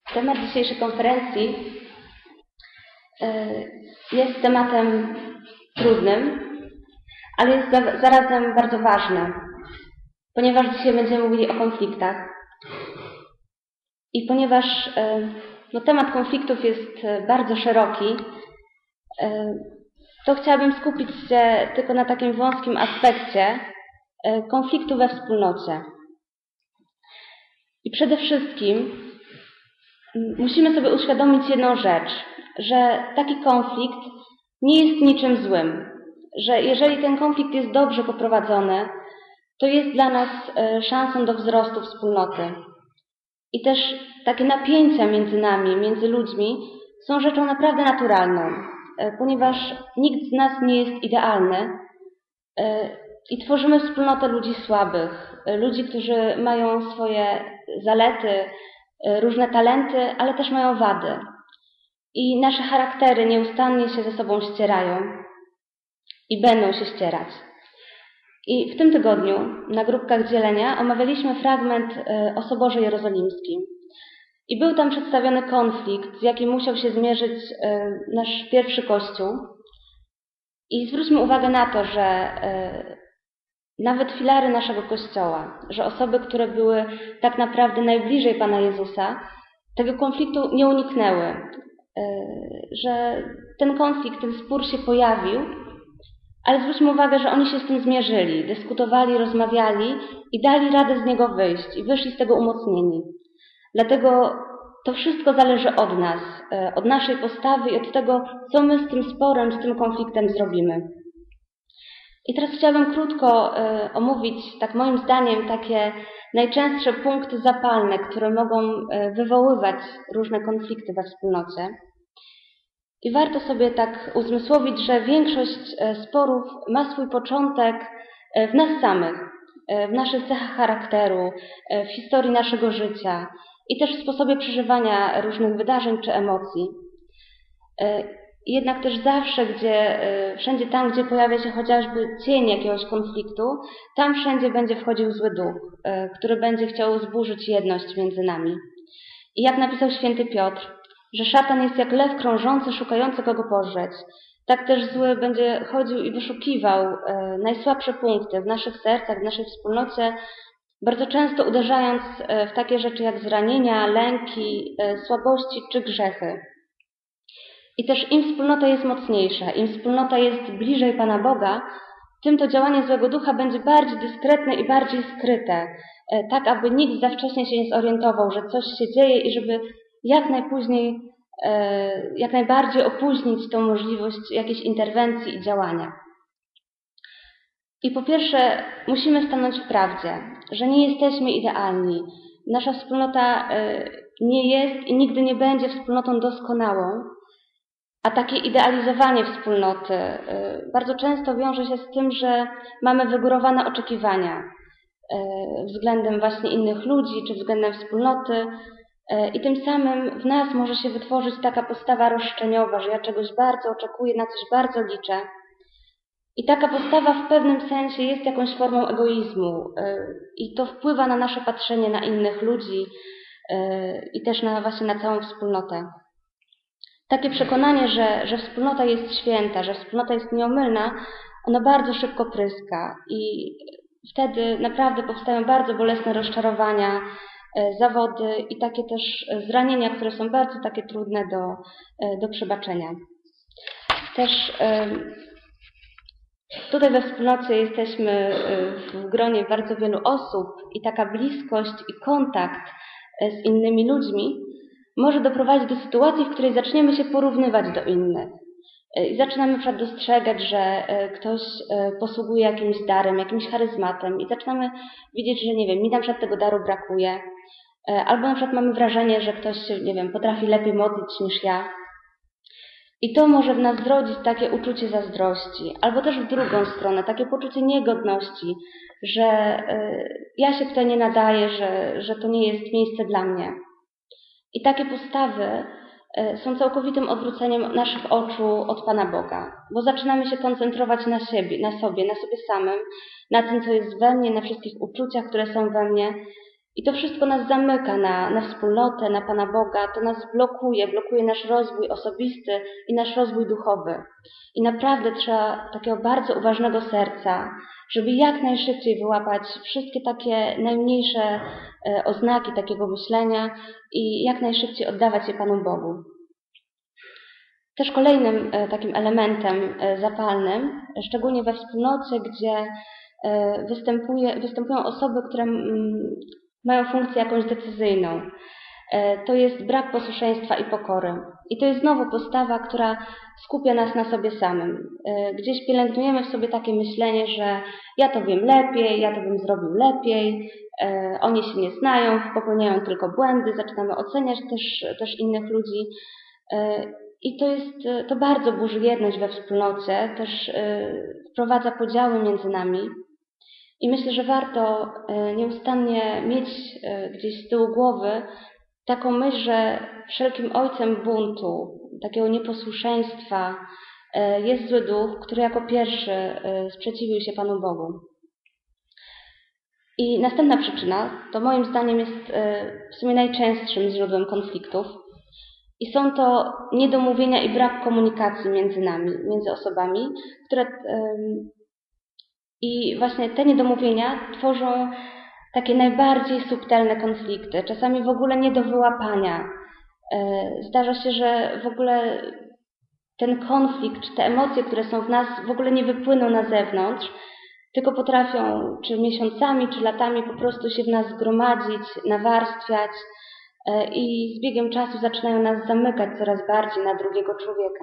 Temat dzisiejszej konferencji jest tematem trudnym, ale jest zarazem bardzo ważny, ponieważ dzisiaj będziemy mówili o konfliktach. I ponieważ temat konfliktów jest bardzo szeroki, to chciałabym skupić się tylko na takim wąskim aspekcie konfliktu we wspólnocie. I przede wszystkim musimy sobie uświadomić jedną rzecz, że taki konflikt nie jest niczym złym, że jeżeli ten konflikt jest dobrze poprowadzony, to jest dla nas szansą do wzrostu wspólnoty. I też takie napięcia między nami, między ludźmi są rzeczą naprawdę naturalną, ponieważ nikt z nas nie jest idealny i tworzymy wspólnotę ludzi słabych, ludzi, którzy mają swoje zalety, różne talenty, ale też mają wady. I nasze charaktery nieustannie się ze sobą ścierają i będą się ścierać. I w tym tygodniu na grupkach dzielenia omawialiśmy fragment o Soborze Jerozolimskim. I był tam przedstawiony konflikt, z jakim musiał się zmierzyć nasz pierwszy Kościół. I zwróćmy uwagę na to, że nawet filary naszego Kościoła, że osoby, które były tak naprawdę najbliżej Pana Jezusa, tego konfliktu nie uniknęły. Że ten konflikt, ten spór się pojawił, ale zwróćmy uwagę, że oni się z tym zmierzyli, dyskutowali, rozmawiali i dali radę z niego wyjść i wyszli z tego umocnieni. Dlatego to wszystko zależy od nas, od naszej postawy i od tego, co my z tym sporem, z tym konfliktem zrobimy. I teraz chciałabym krótko omówić, tak moim zdaniem, takie najczęstsze punkty zapalne, które mogą wywoływać różne konflikty we wspólnocie. I warto sobie tak uzmysłowić, że większość sporów ma swój początek w nas samych, w naszych cechach charakteru, w historii naszego życia i też w sposobie przeżywania różnych wydarzeń czy emocji. Jednak też zawsze, wszędzie tam, gdzie pojawia się chociażby cień jakiegoś konfliktu, tam wszędzie będzie wchodził zły duch, który będzie chciał zburzyć jedność między nami. I jak napisał święty Piotr, że szatan jest jak lew krążący, szukający kogo pożreć. Tak też zły będzie chodził i wyszukiwał najsłabsze punkty w naszych sercach, w naszej wspólnocie, bardzo często uderzając w takie rzeczy jak zranienia, lęki, słabości czy grzechy. I też im wspólnota jest mocniejsza, im wspólnota jest bliżej Pana Boga, tym to działanie złego ducha będzie bardziej dyskretne i bardziej skryte, tak aby nikt za wcześnie się nie zorientował, że coś się dzieje i żeby jak najbardziej opóźnić tą możliwość jakiejś interwencji i działania. I po pierwsze musimy stanąć w prawdzie, że nie jesteśmy idealni. Nasza wspólnota nie jest i nigdy nie będzie wspólnotą doskonałą, a takie idealizowanie wspólnoty bardzo często wiąże się z tym, że mamy wygórowane oczekiwania względem właśnie innych ludzi czy względem wspólnoty i tym samym w nas może się wytworzyć taka postawa roszczeniowa, że ja czegoś bardzo oczekuję, na coś bardzo liczę. I taka postawa w pewnym sensie jest jakąś formą egoizmu i to wpływa na nasze patrzenie na innych ludzi i też właśnie na całą wspólnotę. Takie przekonanie, że wspólnota jest święta, że wspólnota jest nieomylna, ono bardzo szybko pryska i wtedy naprawdę powstają bardzo bolesne rozczarowania, zawody i takie też zranienia, które są bardzo takie trudne do przebaczenia. Też tutaj we wspólnocie jesteśmy w gronie bardzo wielu osób i taka bliskość i kontakt z innymi ludźmi może doprowadzić do sytuacji, w której zaczniemy się porównywać do innych. I zaczynamy na przykład dostrzegać, że ktoś posługuje jakimś darem, jakimś charyzmatem i zaczynamy widzieć, że nie wiem, mi na przykład tego daru brakuje. Albo na przykład mamy wrażenie, że ktoś się, nie wiem, potrafi lepiej modlić niż ja. I to może w nas zrodzić takie uczucie zazdrości. Albo też w drugą stronę, takie poczucie niegodności, że ja się tutaj nie nadaję, że to nie jest miejsce dla mnie. I takie postawy są całkowitym odwróceniem naszych oczu od Pana Boga, bo zaczynamy się koncentrować na sobie samym, na tym, co jest we mnie, na wszystkich uczuciach, które są we mnie I to wszystko nas zamyka na wspólnotę, na Pana Boga, to nas blokuje nasz rozwój osobisty i nasz rozwój duchowy. I naprawdę trzeba takiego bardzo uważnego serca, żeby jak najszybciej wyłapać wszystkie takie najmniejsze oznaki takiego myślenia i jak najszybciej oddawać je Panu Bogu. Też kolejnym takim elementem zapalnym, szczególnie we wspólnocie, gdzie występują osoby, które mają funkcję jakąś decyzyjną, to jest brak posłuszeństwa i pokory. I to jest znowu postawa, która skupia nas na sobie samym. Gdzieś pielęgnujemy w sobie takie myślenie, że ja to wiem lepiej, ja to bym zrobił lepiej, oni się nie znają, popełniają tylko błędy, zaczynamy oceniać też innych ludzi. I to bardzo burzy jedność we wspólnocie, też wprowadza podziały między nami. I myślę, że warto nieustannie mieć gdzieś z tyłu głowy taką myśl, że wszelkim ojcem buntu, takiego nieposłuszeństwa jest zły duch, który jako pierwszy sprzeciwił się Panu Bogu. I następna przyczyna, to moim zdaniem jest w sumie najczęstszym źródłem konfliktów. I są to niedomówienia i brak komunikacji między nami, między osobami, i właśnie te niedomówienia tworzą takie najbardziej subtelne konflikty, czasami w ogóle nie do wyłapania. Zdarza się, że w ogóle ten konflikt, czy te emocje, które są w nas, w ogóle nie wypłyną na zewnątrz, tylko potrafią czy miesiącami, czy latami po prostu się w nas zgromadzić, nawarstwiać i z biegiem czasu zaczynają nas zamykać coraz bardziej na drugiego człowieka.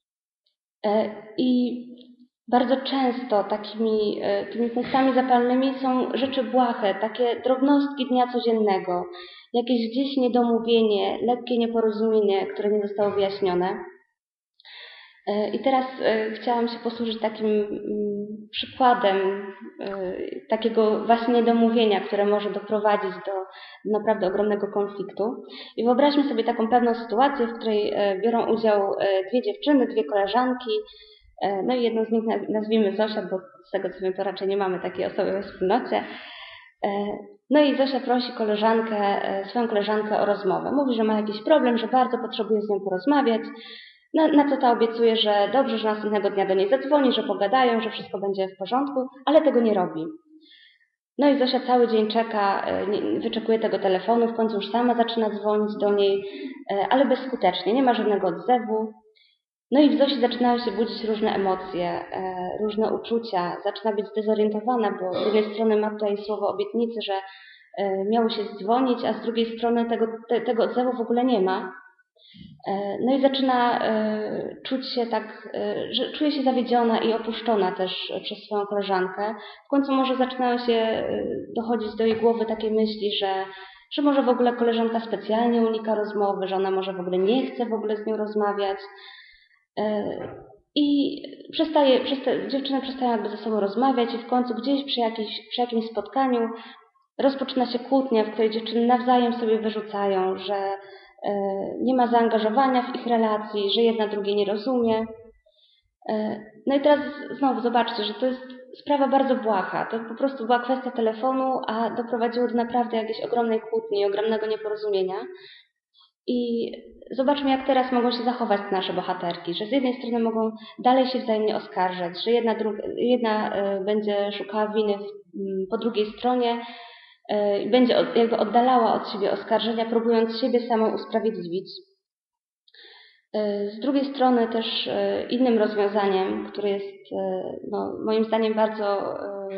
I bardzo często tymi punktami zapalnymi są rzeczy błahe, takie drobnostki dnia codziennego, jakieś gdzieś niedomówienie, lekkie nieporozumienie, które nie zostało wyjaśnione. I teraz chciałam się posłużyć takim przykładem takiego właśnie niedomówienia, które może doprowadzić do naprawdę ogromnego konfliktu. I wyobraźmy sobie taką pewną sytuację, w której biorą udział dwie dziewczyny, dwie koleżanki. No i jedną z nich nazwijmy Zosia, bo z tego co wiem, to raczej nie mamy takiej osoby we wspólnocie. No i Zosia prosi swoją koleżankę o rozmowę. Mówi, że ma jakiś problem, że bardzo potrzebuje z nią porozmawiać. Na co ta obiecuje, że dobrze, że następnego dnia do niej zadzwoni, że pogadają, że wszystko będzie w porządku, ale tego nie robi. No i Zosia cały dzień czeka, wyczekuje tego telefonu, w końcu już sama zaczyna dzwonić do niej, ale bezskutecznie, nie ma żadnego odzewu. No i w Zosi zaczynają się budzić różne emocje, różne uczucia, zaczyna być zdezorientowana, bo z jednej strony ma tutaj słowo obietnicy, że miało się dzwonić, a z drugiej strony tego odzewu w ogóle nie ma. No i zaczyna czuć się że czuje się zawiedziona i opuszczona też przez swoją koleżankę. W końcu może zaczynają się dochodzić do jej głowy takie myśli, że może w ogóle koleżanka specjalnie unika rozmowy, że ona może w ogóle nie chce w ogóle z nią rozmawiać. I dziewczyny przestają jakby ze sobą rozmawiać i w końcu gdzieś przy jakimś spotkaniu rozpoczyna się kłótnia, w której dziewczyny nawzajem sobie wyrzucają, że nie ma zaangażowania w ich relacji, że jedna drugiej nie rozumie. No i teraz znowu zobaczcie, że to jest sprawa bardzo błaha. To po prostu była kwestia telefonu, a doprowadziło do naprawdę jakiejś ogromnej kłótni, ogromnego nieporozumienia. I zobaczmy, jak teraz mogą się zachować te nasze bohaterki, że z jednej strony mogą dalej się wzajemnie oskarżać, że jedna będzie szukała winy po drugiej stronie, będzie jakby oddalała od siebie oskarżenia, próbując siebie samą usprawiedliwić. Z drugiej strony też innym rozwiązaniem, które jest moim zdaniem bardzo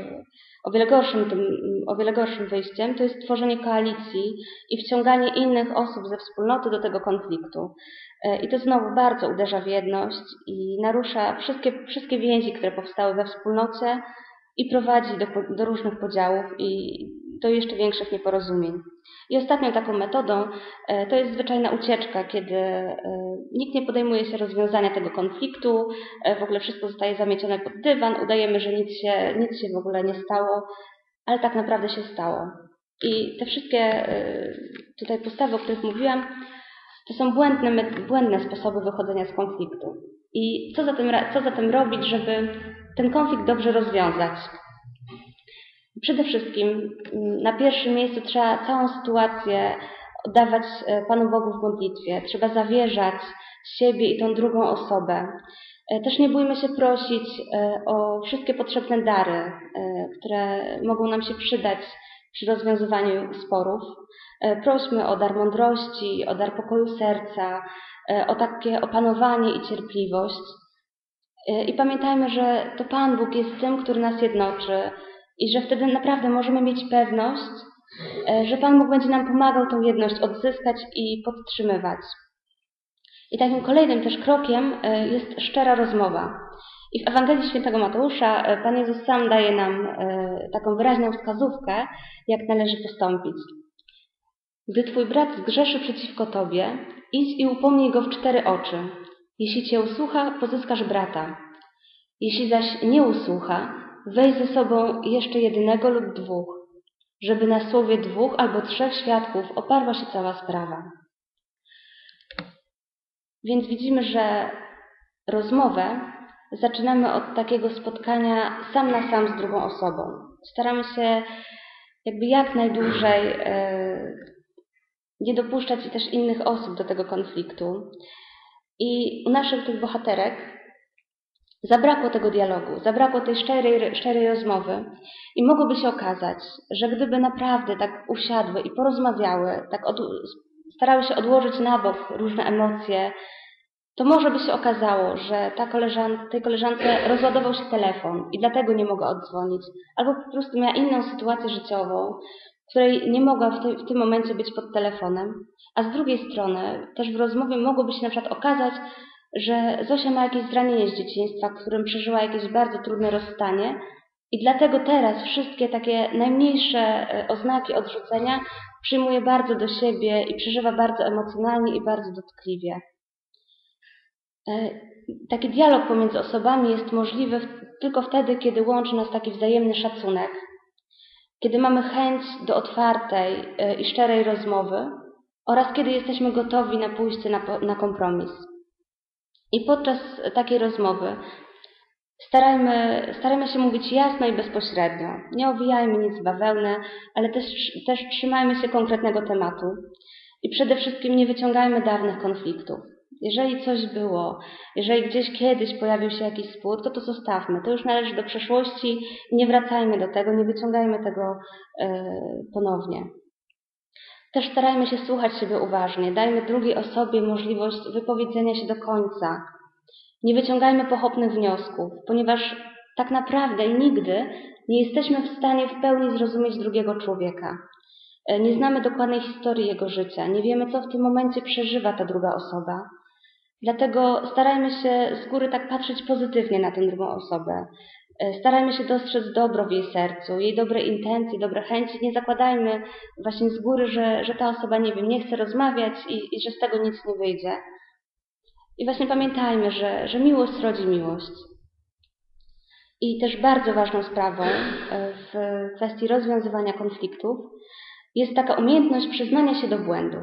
o wiele gorszym wyjściem, to jest tworzenie koalicji i wciąganie innych osób ze wspólnoty do tego konfliktu. I to znowu bardzo uderza w jedność i narusza wszystkie więzi, które powstały we wspólnocie i prowadzi do różnych podziałów i do jeszcze większych nieporozumień. I ostatnią taką metodą to jest zwyczajna ucieczka, kiedy nikt nie podejmuje się rozwiązania tego konfliktu, w ogóle wszystko zostaje zamiecione pod dywan, udajemy, że nic się w ogóle nie stało, ale tak naprawdę się stało. I te wszystkie tutaj postawy, o których mówiłam, to są błędne sposoby wychodzenia z konfliktu. I co zatem robić, żeby ten konflikt dobrze rozwiązać? Przede wszystkim na pierwszym miejscu trzeba całą sytuację oddawać Panu Bogu w modlitwie. Trzeba zawierzać siebie i tą drugą osobę. Też nie bójmy się prosić o wszystkie potrzebne dary, które mogą nam się przydać przy rozwiązywaniu sporów. Prośmy o dar mądrości, o dar pokoju serca, o takie opanowanie i cierpliwość. I pamiętajmy, że to Pan Bóg jest tym, który nas jednoczy i że wtedy naprawdę możemy mieć pewność, że Pan Bóg będzie nam pomagał tą jedność odzyskać i podtrzymywać. I takim kolejnym też krokiem jest szczera rozmowa. I w Ewangelii Świętego Mateusza Pan Jezus sam daje nam taką wyraźną wskazówkę, jak należy postąpić. Gdy twój brat zgrzeszy przeciwko tobie, idź i upomnij go w 4 oczy. Jeśli cię usłucha, pozyskasz brata. Jeśli zaś nie usłucha, weź ze sobą jeszcze jednego lub 2, żeby na słowie 2 albo 3 świadków oparła się cała sprawa. Więc widzimy, że rozmowę zaczynamy od takiego spotkania sam na sam z drugą osobą. Staramy się jakby jak najdłużej nie dopuszczać też innych osób do tego konfliktu. I u naszych tych bohaterek zabrakło tego dialogu, zabrakło tej szczerej rozmowy i mogłoby się okazać, że gdyby naprawdę tak usiadły i porozmawiały, tak starały się odłożyć na bok różne emocje, to może by się okazało, że tej koleżance rozładował się telefon i dlatego nie mogła oddzwonić, albo po prostu miała inną sytuację życiową, w której nie mogła w tym momencie być pod telefonem, a z drugiej strony też w rozmowie mogłoby się na przykład okazać, że Zosia ma jakieś zranienie z dzieciństwa, w którym przeżyła jakieś bardzo trudne rozstanie i dlatego teraz wszystkie takie najmniejsze oznaki odrzucenia przyjmuje bardzo do siebie i przeżywa bardzo emocjonalnie i bardzo dotkliwie. Taki dialog pomiędzy osobami jest możliwy tylko wtedy, kiedy łączy nas taki wzajemny szacunek, kiedy mamy chęć do otwartej i szczerej rozmowy oraz kiedy jesteśmy gotowi na pójście na kompromis. I podczas takiej rozmowy starajmy się mówić jasno i bezpośrednio. Nie owijajmy nic w bawełnę, ale też trzymajmy się konkretnego tematu. I przede wszystkim nie wyciągajmy dawnych konfliktów. Jeżeli coś było, jeżeli gdzieś kiedyś pojawił się jakiś spór, to zostawmy. To już należy do przeszłości i nie wracajmy do tego, nie wyciągajmy tego ponownie. Też starajmy się słuchać siebie uważnie. Dajmy drugiej osobie możliwość wypowiedzenia się do końca. Nie wyciągajmy pochopnych wniosków, ponieważ tak naprawdę i nigdy nie jesteśmy w stanie w pełni zrozumieć drugiego człowieka. Nie znamy dokładnej historii jego życia, nie wiemy, co w tym momencie przeżywa ta druga osoba. Dlatego starajmy się z góry tak patrzeć pozytywnie na tę drugą osobę. Starajmy się dostrzec dobro w jej sercu, jej dobre intencje, dobre chęci. Nie zakładajmy właśnie z góry, że ta osoba, nie chce rozmawiać i że z tego nic nie wyjdzie. I właśnie pamiętajmy, że miłość rodzi miłość. I też bardzo ważną sprawą w kwestii rozwiązywania konfliktów jest taka umiejętność przyznania się do błędu.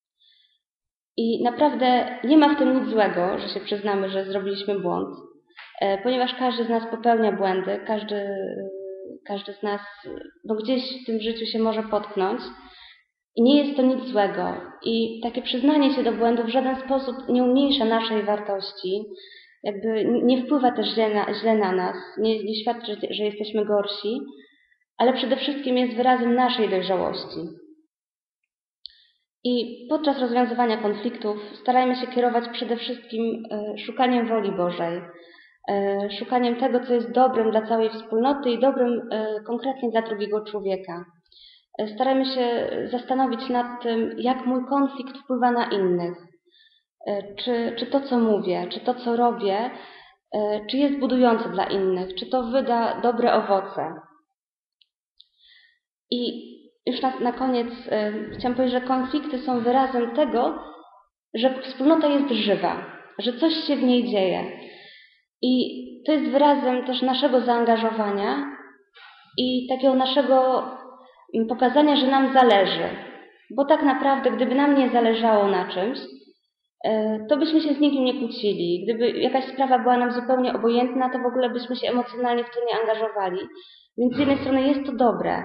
I naprawdę nie ma w tym nic złego, że się przyznamy, że zrobiliśmy błąd, ponieważ każdy z nas popełnia błędy, każdy z nas gdzieś w tym życiu się może potknąć i nie jest to nic złego. I takie przyznanie się do błędu w żaden sposób nie umniejsza naszej wartości, jakby nie wpływa też źle na nas, nie świadczy, że jesteśmy gorsi, ale przede wszystkim jest wyrazem naszej dojrzałości. I podczas rozwiązywania konfliktów starajmy się kierować przede wszystkim szukaniem woli Bożej, szukaniem tego, co jest dobrym dla całej wspólnoty i dobrym konkretnie dla drugiego człowieka. Starajmy się zastanowić nad tym, jak mój konflikt wpływa na innych. Czy to, co mówię, czy to, co robię, czy jest budujące dla innych, czy to wyda dobre owoce. I już na koniec chciałam powiedzieć, że konflikty są wyrazem tego, że wspólnota jest żywa, że coś się w niej dzieje. I to jest wyrazem też naszego zaangażowania i takiego naszego pokazania, że nam zależy. Bo tak naprawdę, gdyby nam nie zależało na czymś, to byśmy się z nikim nie kłócili. Gdyby jakaś sprawa była nam zupełnie obojętna, to w ogóle byśmy się emocjonalnie w to nie angażowali. Więc z jednej strony jest to dobre,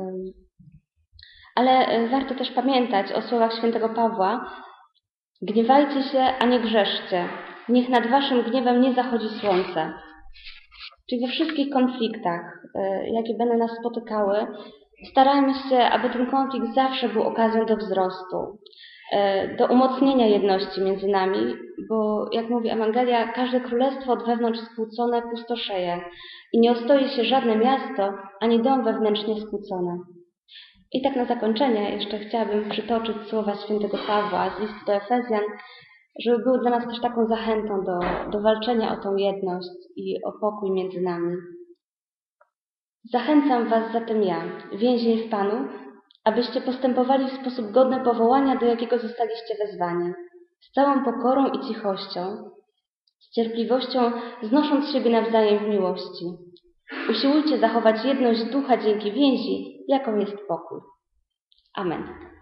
ale warto też pamiętać o słowach świętego Pawła: gniewajcie się, a nie grzeszcie. Niech nad waszym gniewem nie zachodzi słońce. Czyli we wszystkich konfliktach, jakie będą nas spotykały, starajmy się, aby ten konflikt zawsze był okazją do wzrostu, do umocnienia jedności między nami, bo jak mówi Ewangelia, każde królestwo od wewnątrz skłócone pustoszeje i nie ostoi się żadne miasto, ani dom wewnętrznie skłócony. I tak na zakończenie jeszcze chciałabym przytoczyć słowa świętego Pawła z listu do Efezjan, żeby były dla nas też taką zachętą do walczenia o tą jedność i o pokój między nami. Zachęcam was zatem ja, więzień w Panu, abyście postępowali w sposób godny powołania, do jakiego zostaliście wezwani, z całą pokorą i cichością, z cierpliwością znosząc siebie nawzajem w miłości. Usiłujcie zachować jedność ducha dzięki więzi, jaką jest pokój. Amen.